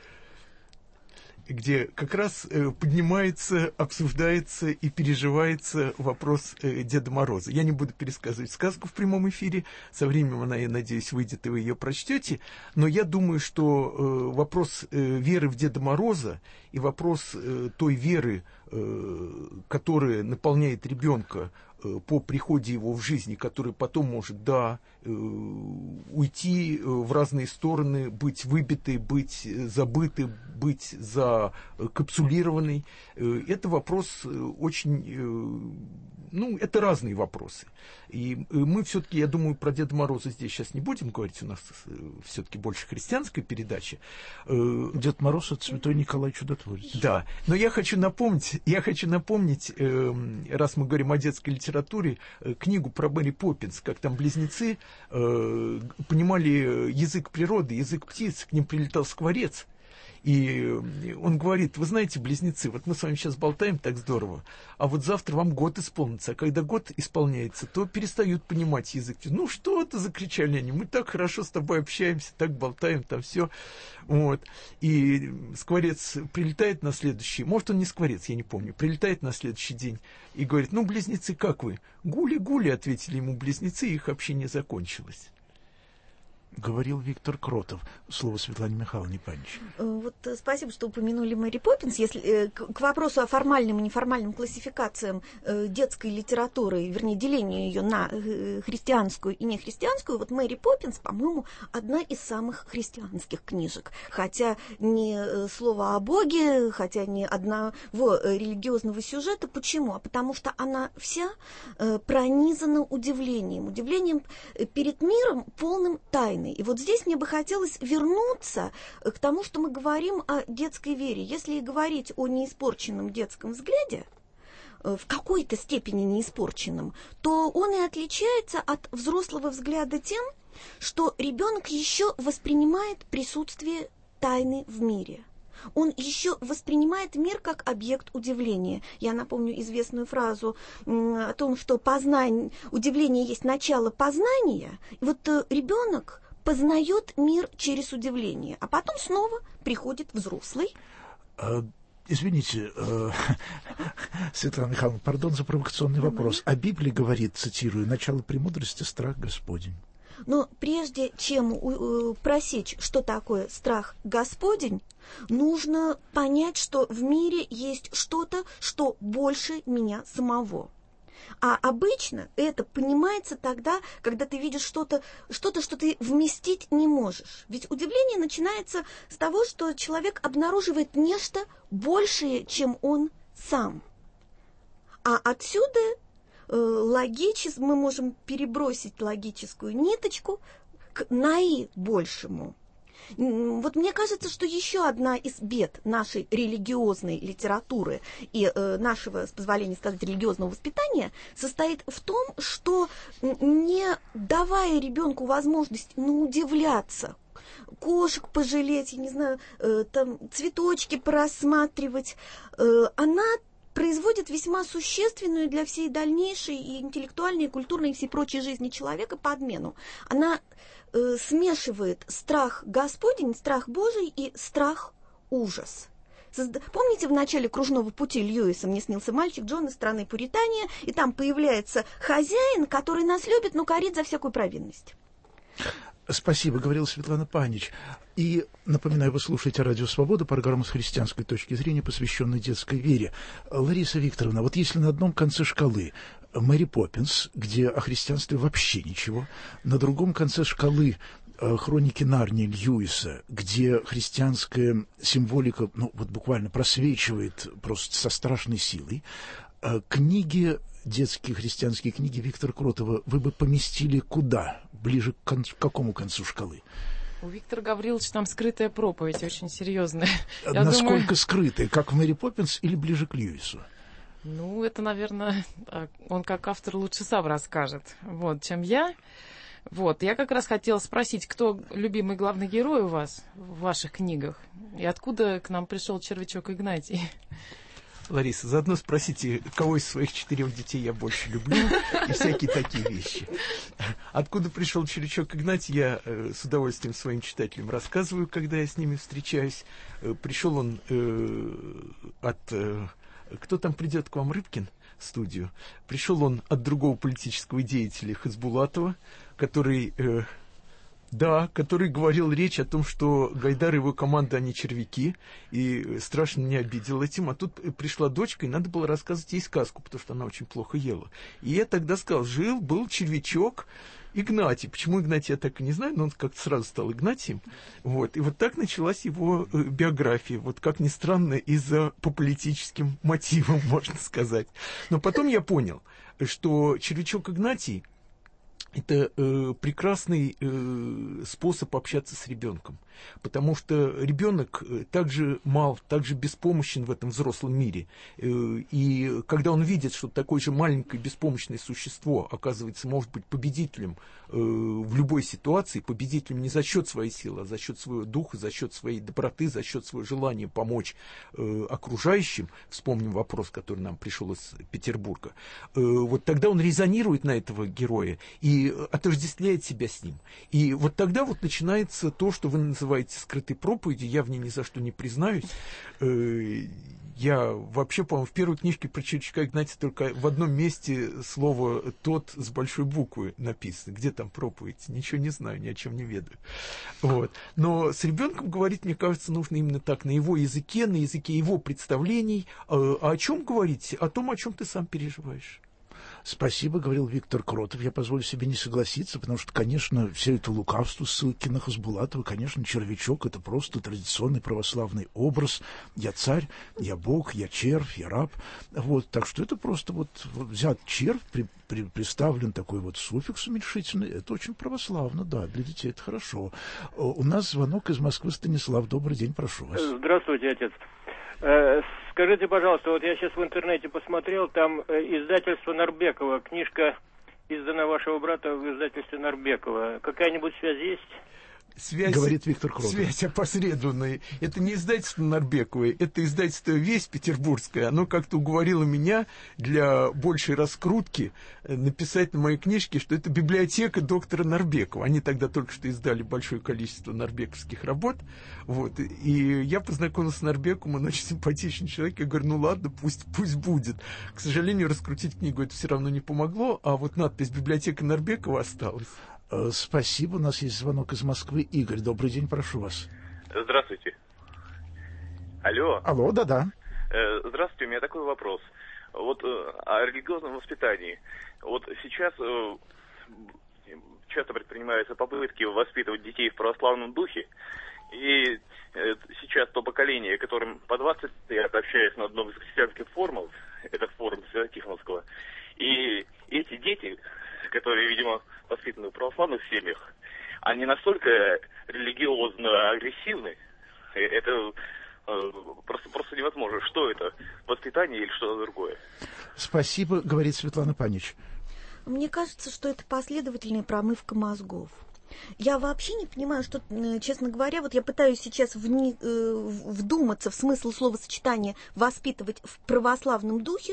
где как раз поднимается, обсуждается и переживается вопрос Деда Мороза. Я не буду пересказывать сказку в прямом эфире, со временем она, я надеюсь, выйдет, и вы ее прочтете, но я думаю, что вопрос веры в Деда Мороза и вопрос той веры, которая наполняет ребенка по приходе его в жизни, который потом может, уйти в разные стороны, быть выбитой, быть забытой, быть закапсулированной. Это вопрос очень... это разные вопросы. И мы все-таки, я думаю, про Деда Мороза здесь сейчас не будем говорить, у нас все-таки больше христианская передача. Дед Мороз — это Святой Николай Чудотворец. Да, но я хочу напомнить, раз мы говорим о детской литературе, книгу про Мэри Поппинс, как там близнецы понимали язык природы, язык птиц, к ним прилетал скворец. И он говорит: вы знаете, близнецы, вот мы с вами сейчас болтаем так здорово, а вот завтра вам год исполнится. А когда год исполняется, то перестают понимать язык. Ну что это, закричали они, мы так хорошо с тобой общаемся, так болтаем, там все. Вот. И скворец прилетает на следующий, может, он не скворец, я не помню, прилетает на следующий день и говорит: ну, близнецы, как вы? Гули-гули, ответили ему близнецы, и их общение закончилось. Говорил Виктор Кротов. Слово Светлане Михайловне Панич. Вот спасибо, что упомянули Мэри Поппинс. Если к вопросу о формальным и неформальным классификациям детской литературы, вернее, делению ее на христианскую и нехристианскую, вот Мэри Поппинс, по-моему, одна из самых христианских книжек. Хотя ни слова о Боге, хотя ни одного религиозного сюжета. Почему? А потому что она вся пронизана удивлением перед миром, полным тайны. И вот здесь мне бы хотелось вернуться к тому, что мы говорим о детской вере. Если и говорить о неиспорченном детском взгляде, в какой-то степени неиспорченном, то он и отличается от взрослого взгляда тем, что ребенок еще воспринимает присутствие тайны в мире. Он еще воспринимает мир как объект удивления. Я напомню известную фразу о том, что удивление есть начало познания. И вот ребенок познает мир через удивление, а потом снова приходит взрослый. Извините, Светлана Михайловна, пардон за провокационный вопрос. А Библия говорит, цитирую: «Начало премудрости — страх Господень». Но прежде чем просечь, что такое страх Господень, нужно понять, что в мире есть что-то, что больше меня самого. А обычно это понимается тогда, когда ты видишь что-то, что ты вместить не можешь. Ведь удивление начинается с того, что человек обнаруживает нечто большее, чем он сам. А отсюда мы можем перебросить логическую ниточку к наибольшему. Вот мне кажется, что еще одна из бед нашей религиозной литературы и нашего, с позволения сказать, религиозного воспитания состоит в том, что, не давая ребенку возможность удивляться, кошек пожалеть, я не знаю, там цветочки порассматривать, она производит весьма существенную для всей дальнейшей и интеллектуальной, и культурной, и всей прочей жизни человека подмену. Она смешивает страх Господень, страх Божий и страх ужас. Помните, в начале «Кружного пути» Льюиса «Мне снился мальчик Джон из страны Пуритания», и там появляется хозяин, который нас любит, но корит за всякую провинность. Спасибо, говорила Светлана Панич. И напоминаю, вы слушаете «Радио Свобода», программу с христианской точки зрения, посвященную детской вере. Лариса Викторовна, вот если на одном конце шкалы Мэри Поппинс, где о христианстве вообще ничего, на другом конце шкалы «Хроники Нарнии» Льюиса, где христианская символика, буквально просвечивает просто со страшной силой, книги, детские христианские книги Виктора Кротова вы бы поместили куда? Ближе к какому концу шкалы? У Виктора Гавриловича там скрытая проповедь, очень серьезная. Насколько скрытая? Как в Мэри Поппинс или ближе к Льюису? Это, наверное, он как автор лучше сам расскажет, чем я. Я как раз хотела спросить, кто любимый главный герой у вас в ваших книгах? И откуда к нам пришел червячок Игнатий? Лариса, заодно спросите, кого из своих 4 детей я больше люблю, и всякие такие вещи. Откуда пришел червячок Игнатий, я с удовольствием своим читателям рассказываю, когда я с ними встречаюсь. Пришел он кто там придет к вам, Рыбкин, в студию? Пришел он от другого политического деятеля Хасбулатова, который говорил речь о том, что Гайдар и его команда, они червяки, и страшно меня обидел этим. А тут пришла дочка, и надо было рассказывать ей сказку, потому что она очень плохо ела. И я тогда сказал: жил-был червячок Игнатий. Почему Игнатий, я так и не знаю, но он как-то сразу стал Игнатием. И вот так началась его биография. Как ни странно, по политическим мотивам, можно сказать. Но потом я понял, что червячок Игнатий это прекрасный способ общаться с ребенком, потому что ребенок также мал, также беспомощен в этом взрослом мире. И когда он видит, что такое же маленькое беспомощное существо, оказывается, может быть победителем в любой ситуации, победителем не за счет своей силы, а за счет своего духа, за счет своей доброты, за счет своего желания помочь окружающим, вспомним вопрос, который нам пришел из Петербурга, вот тогда он резонирует на этого героя и отождествляет себя с ним. И вот тогда вот начинается то, что вы называете скрытой проповедью. Я в ней ни за что не признаюсь. Я вообще, по-моему, в первой книжке про Червячка Игнатия только в одном месте слово «тот» с большой буквы написано. Где там проповедь? Ничего не знаю, ни о чем не ведаю. Вот. Но с ребенком говорить, мне кажется, нужно именно так, на его языке, на языке его представлений. А о чем говорить? О том, о чем ты сам переживаешь. Спасибо, говорил Виктор Кротов. Я позволю себе не согласиться, потому что, конечно, все это лукавство, ссылки на Хасбулатова, конечно, червячок — это просто традиционный православный образ. Я царь, я бог, я червь, я раб. Вот, так что это просто вот взят червь, приставлен такой вот суффикс уменьшительный. Это очень православно, да, для детей это хорошо. У нас звонок из Москвы. Станислав, добрый день, прошу вас. Здравствуйте, отец. Скажите, пожалуйста, вот я сейчас в интернете посмотрел, там издательство Нарбекова, книжка издана вашего брата в издательстве Нарбекова. Какая-нибудь связь есть? Связь, говорит Виктор Кротов. Связь опосредованная. Это не издательство Нарбековой, это издательство «Весть» петербургское. Оно как-то уговорило меня для большей раскрутки написать на моей книжке, что это библиотека доктора Нарбекова. Они тогда только что издали большое количество нарбековских работ. Вот. И я познакомился с Нарбековым, он очень симпатичный человек. Я говорю, ну ладно, пусть будет. К сожалению, раскрутить книгу это все равно не помогло, а вот надпись «Библиотека Нарбекова» осталась. Спасибо. У нас есть звонок из Москвы. Игорь, добрый день, прошу вас. Здравствуйте. Алло. Алло, да-да. Здравствуйте, у меня такой вопрос. Вот о религиозном воспитании. Вот сейчас часто предпринимаются попытки воспитывать детей в православном духе. И сейчас то поколение, которым по 20 лет, общаясь на одном из христианских форумов, это форум Свято-Тихоновского, и эти дети, которые, видимо, воспитаны в православных семьях, они настолько религиозно агрессивны, это просто невозможно. Что это? Воспитание или что-то другое? Спасибо, говорит Светлана Панич. Мне кажется, что это последовательная промывка мозгов. Я вообще не понимаю, что, честно говоря, вот я пытаюсь сейчас вдуматься в смысл словосочетания «воспитывать в православном духе».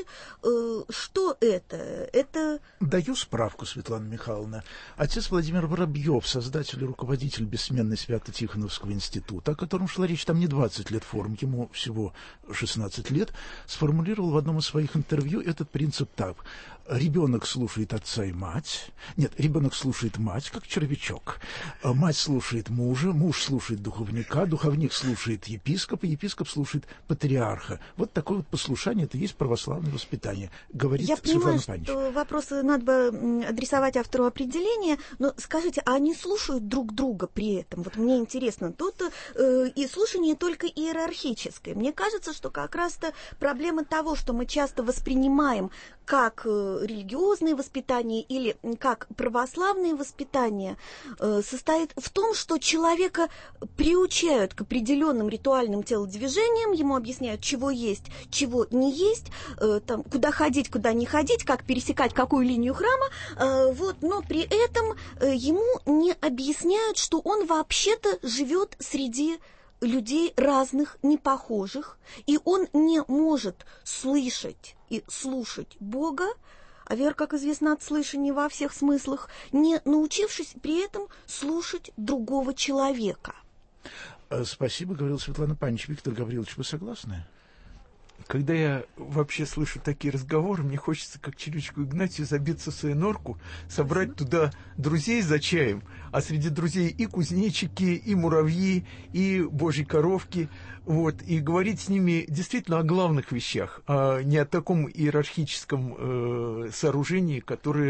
Что это? Это... Даю справку, Светлана Михайловна. Отец Владимир Воробьев, создатель и руководитель бессменной Свято-Тихоновского института, о котором шла речь, там не 20 лет форум, ему всего 16 лет, сформулировал в одном из своих интервью этот принцип так. Ребенок слушает отца и мать. Нет, ребенок слушает мать, как червячок. Мать слушает мужа, муж слушает духовника, духовник слушает епископа, епископ слушает патриарха. Вот такое вот послушание, это и есть православное воспитание, говорит Светлана Панич. Я понимаю, что вопросы надо бы адресовать автору определения, но скажите, а они слушают друг друга при этом? Вот мне интересно, тут и слушание только иерархическое. Мне кажется, что как раз-то проблема того, что мы часто воспринимаем как религиозное воспитание или как православное воспитание, состоит в том, что человека приучают к определенным ритуальным телодвижениям, ему объясняют, чего есть, чего не есть, там, куда ходить, куда не ходить, как пересекать какую линию храма, вот, но при этом ему не объясняют, что он вообще-то живет среди людей разных, непохожих, и он не может слышать и слушать Бога, а вера, как известно, от слышания во всех смыслах, не научившись при этом слушать другого человека. Спасибо, говорила Светлана Панич. Виктор Гаврилович, вы согласны? Когда я вообще слышу такие разговоры, мне хочется, как Червячку Игнатию, забиться в свою норку, собрать туда друзей за чаем, а среди друзей и кузнечики, и муравьи, и божьи коровки, вот, и говорить с ними действительно о главных вещах, а не о таком иерархическом сооружении,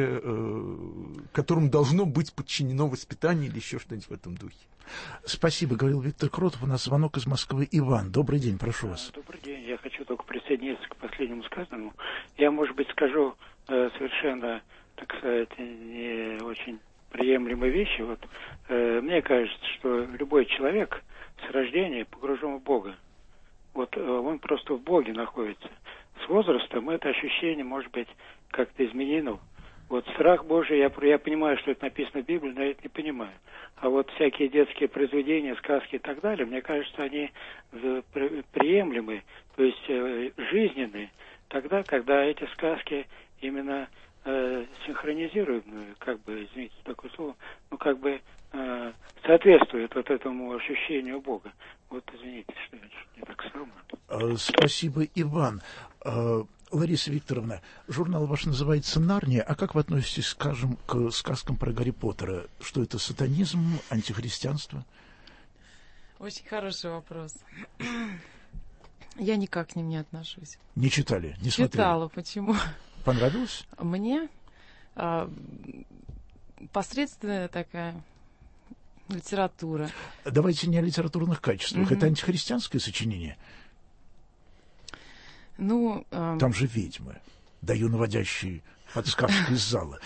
которому должно быть подчинено воспитание или еще что-нибудь в этом духе. Спасибо, говорил Виктор Кротов. У нас звонок из Москвы. Иван, добрый день, прошу вас. Добрый день. Я хочу только присоединиться к последнему сказанному. Я, может быть, скажу совершенно, так сказать, не очень приемлемой вещи. Вот, мне кажется, что любой человек с рождения погружен в Бога. Вот он просто в Боге находится. С возрастом это ощущение, может быть, как-то изменено. Вот страх Божий, я понимаю, что это написано в Библии, но я это не понимаю. А вот всякие детские произведения, сказки и так далее, мне кажется, они приемлемы, то есть жизненные, тогда, когда эти сказки именно синхронизируют, как бы, извините, такое слово, ну, как бы соответствуют вот этому ощущению Бога. Вот, извините, что я не так сказал. Спасибо, Иван. Лариса Викторовна, журнал ваш называется «Нарния», а как вы относитесь, скажем, к сказкам про Гарри Поттера? Что это, сатанизм, антихристианство? Очень хороший вопрос. Я никак к ним не отношусь. Не читали, не смотрели? Читала, почему? Понравилось? Мне посредственная такая литература. Давайте не о литературных качествах. Это антихристианское сочинение? Ну, там же ведьмы, даю наводящие подсказки из зала.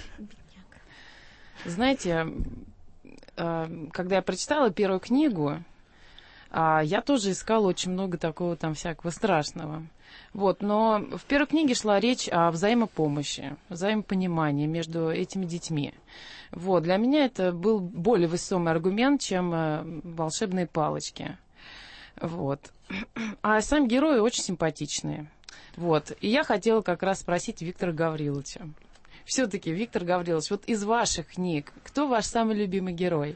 Знаете, когда я прочитала первую книгу, я тоже искала очень много такого там всякого страшного. Вот, но в первой книге шла речь о взаимопомощи, взаимопонимании между этими детьми. Вот, для меня это был более весомый аргумент, чем волшебные палочки. Вот. А сами герои очень симпатичные. Вот. И я хотела как раз спросить Виктора Гавриловича. Все-таки, Виктор Гаврилович, вот из ваших книг, кто ваш самый любимый герой?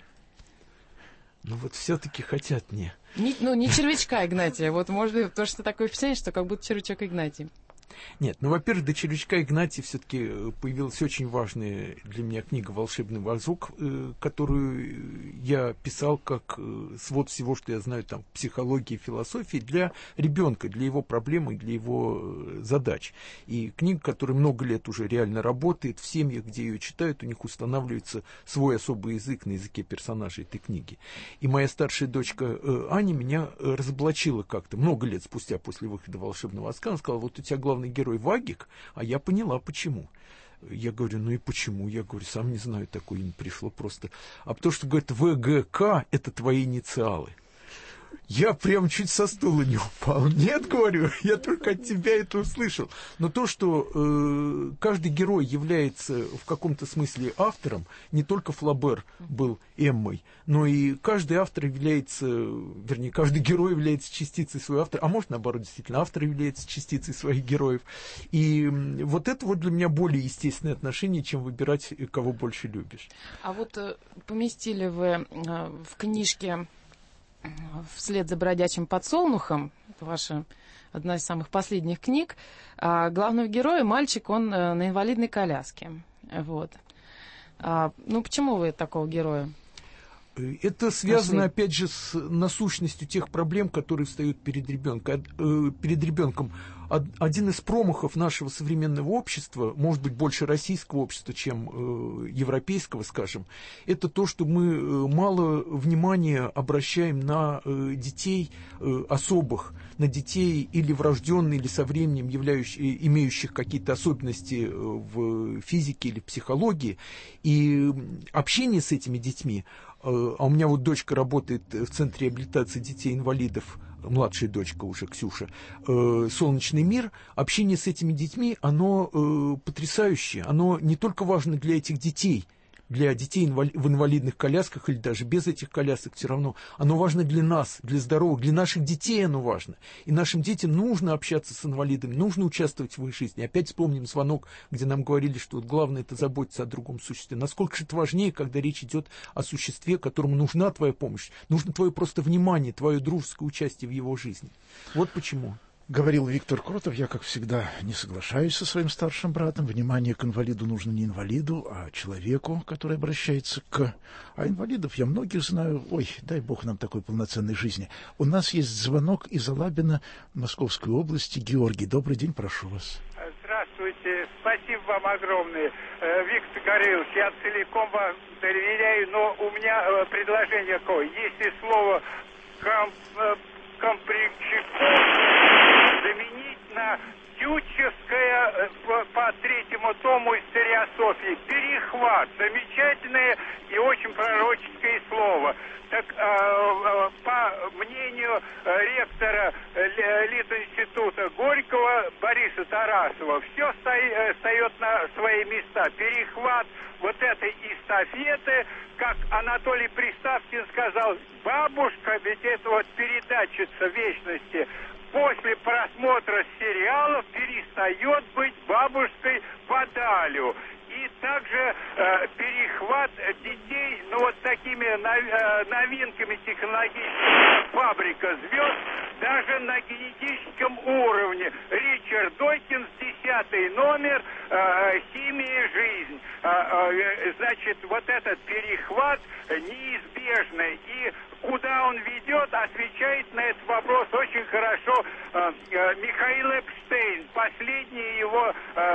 Ну вот все-таки хотят мне. Не червячка Игнатия. Вот может быть, потому что такое впечатление, что как будто червячок Игнатий. Нет, ну, во-первых, до червячка Игнатия все-таки появилась очень важная для меня книга «Волшебный вазок», которую я писал как свод всего, что я знаю там психологии, философии для ребенка, для его проблем и для его задач. И книга, которая много лет уже реально работает, в семьях, где ее читают, у них устанавливается свой особый язык на языке персонажей этой книги. И моя старшая дочка Аня меня разоблачила как-то много лет спустя после выхода «Волшебного вазка». Она сказала: вот у тебя главный герой Вагик, а я поняла, почему. Я говорю, ну и почему? Я говорю, сам не знаю, такое имя пришло просто. А потому что, говорит, ВГК — это твои инициалы. Я прям чуть со стула не упал. Нет, говорю, я только от тебя это услышал. Но то, что каждый герой является в каком-то смысле автором, не только Флабер был Эммой, но и каждый автор является, вернее, каждый герой является частицей своего автора, а может, наоборот, действительно, автор является частицей своих героев. И вот это вот для меня более естественное отношение, чем выбирать, кого больше любишь. А вот поместили вы в книжке «Вслед за бродячим подсолнухом», это ваша одна из самых последних книг, главного героя, мальчик, он на инвалидной коляске. Вот. Ну, почему вы такого героя? Это связано, опять же, с насущностью тех проблем, которые встают перед ребенком. Один из промахов нашего современного общества, может быть, больше российского общества, чем европейского, скажем, это то, что мы мало внимания обращаем на детей особых, на детей или врожденных, или со временем имеющих какие-то особенности в физике или психологии. И общение с этими детьми, а у меня вот дочка работает в Центре реабилитации детей-инвалидов, младшая дочка уже, Ксюша, «Солнечный мир», общение с этими детьми, оно потрясающее, оно не только важно для этих детей, для детей в инвалидных колясках или даже без этих колясок, все равно оно важно для нас, для здоровых, для наших детей оно важно. И нашим детям нужно общаться с инвалидами, нужно участвовать в их жизни. Опять вспомним звонок, где нам говорили, что вот главное — это заботиться о другом существе. Насколько же это важнее, когда речь идет о существе, которому нужна твоя помощь, нужно твое просто внимание, твое дружеское участие в его жизни. Вот почему. Говорил Виктор Кротов, я, как всегда, не соглашаюсь со своим старшим братом. Внимание к инвалиду нужно не инвалиду, а человеку, который обращается к... А инвалидов я многих знаю. Ой, дай бог нам такой полноценной жизни. У нас есть звонок из Алабина, Московской области. Георгий, добрый день, прошу вас. Здравствуйте, спасибо вам огромное. Виктор Гаврилович, я целиком вам доверяю, но у меня предложение такое. Если слово компричеков заменить на тючевское по третьему первому тому историософии. Перехват. Замечательное и очень пророческое слово. Так, по мнению ректора Литинститута Горького Бориса Тарасова, все встает на свои места. Перехват вот этой эстафеты, как Анатолий Приставкин сказал, бабушка, ведь это вот передатчица вечности, после просмотра сериалов перестает быть бабушкой подалю. И также перехват детей, ну вот такими новинками технологическими, фабрика звезд, даже на генетическом уровне. Ричард Докинс, 10 номер, «Химия и жизнь». Значит, вот этот перехват неизбежный. И куда он ведет, отвечает на этот вопрос очень хорошо Михаил Эпштейн. Последний его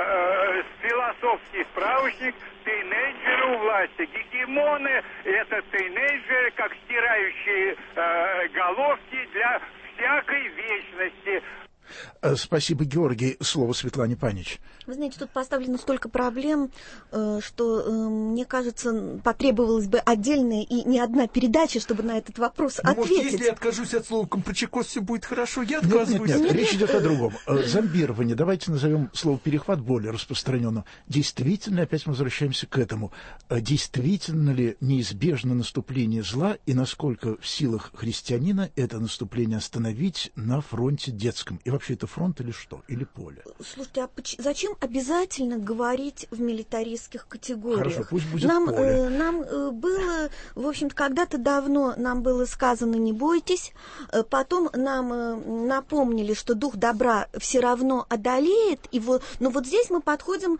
философский справочник «Тинейджеры у власти». Гегемоны — это тинейджеры, как стирающие головки для всякой вечности. Спасибо, Георгий. Слово Светлане Панич. Вы знаете, тут поставлено столько проблем, что, мне кажется, потребовалась бы отдельная и не одна передача, чтобы на этот вопрос ответить. Может, если я откажусь от слова «компрочекос», все будет хорошо? Я отказываюсь. Нет, речь идет о другом. Зомбирование. Давайте назовем слово «перехват» более распространенным. Действительно, опять мы возвращаемся к этому. Действительно ли неизбежно наступление зла, и насколько в силах христианина это наступление остановить на фронте детском? И вообще это фронт или что? Или поле? Слушайте, а зачем обязательно говорить в милитаристских категориях? Хорошо, пусть будет поле. Нам было, в общем-то, когда-то давно нам было сказано «не бойтесь», потом нам напомнили, что дух добра все равно одолеет, но вот здесь мы подходим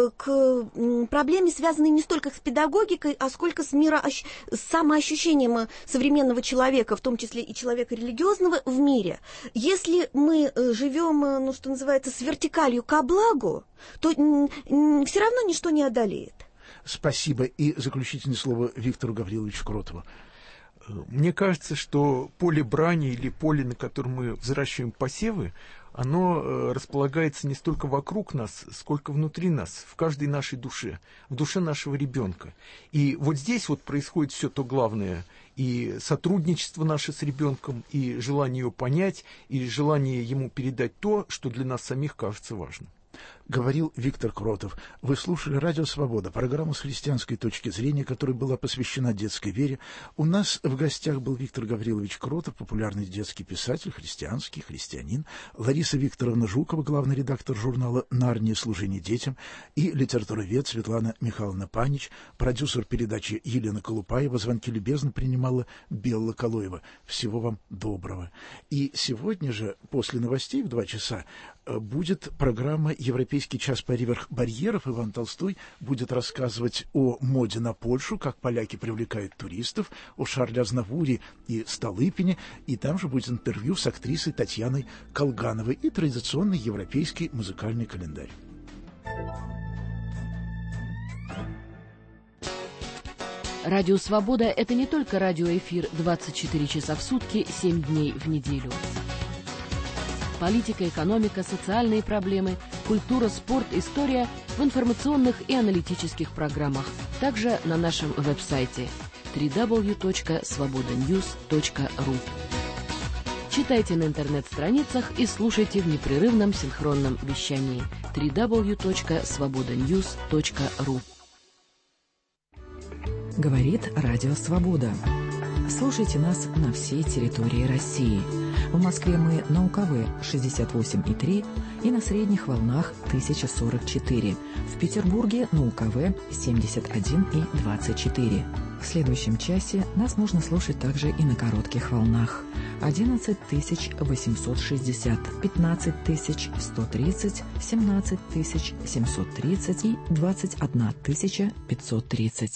к проблеме, связанной не столько с педагогикой, а сколько с самоощущением современного человека, в том числе и человека религиозного в мире. Если мы живем, ну, что называется, с вертикалью ко благу, то все равно ничто не одолеет. Спасибо. И заключительное слово Виктору Гавриловичу Кротову. Мне кажется, что поле брани или поле, на котором мы взращиваем посевы, оно располагается не столько вокруг нас, сколько внутри нас, в каждой нашей душе, в душе нашего ребенка. И вот здесь вот происходит все то главное, и сотрудничество наше с ребенком, и желание его понять, и желание ему передать то, что для нас самих кажется важным. Говорил Виктор Кротов. Вы слушали «Радио Свобода», программу с христианской точки зрения, которая была посвящена детской вере. У нас в гостях был Виктор Гаврилович Кротов, популярный детский писатель, христианский, христианин, Лариса Викторовна Жукова, главный редактор журнала «Нарния. Служение детям», и литературовед Светлана Михайловна Панич, продюсер передачи Елена Колупаева. Звонки любезно принимала Белла Калоева. Всего вам доброго. И сегодня же, после новостей в 2 часа, будет программа «Европейский час поверх барьеров». Иван Толстой будет рассказывать о моде на Польшу, как поляки привлекают туристов, о Шарле Азнавуре и Столыпине. И там же будет интервью с актрисой Татьяной Колгановой и традиционный европейский музыкальный календарь. Радио «Свобода» — это не только радиоэфир 24 часа в сутки, 7 дней в неделю. Политика, экономика, социальные проблемы, культура, спорт, история в информационных и аналитических программах. Также на нашем веб-сайте www.svobodanews.ru. Читайте на интернет-страницах и слушайте в непрерывном синхронном вещании www.svobodanews.ru. Говорит Радио Свобода. Слушайте нас на всей территории России. В Москве мы на УКВ 68,3 и на средних волнах 1044. В Петербурге на УКВ 71,24. В следующем часе нас можно слушать также и на коротких волнах. 11860, 15130, 17730 и 21530.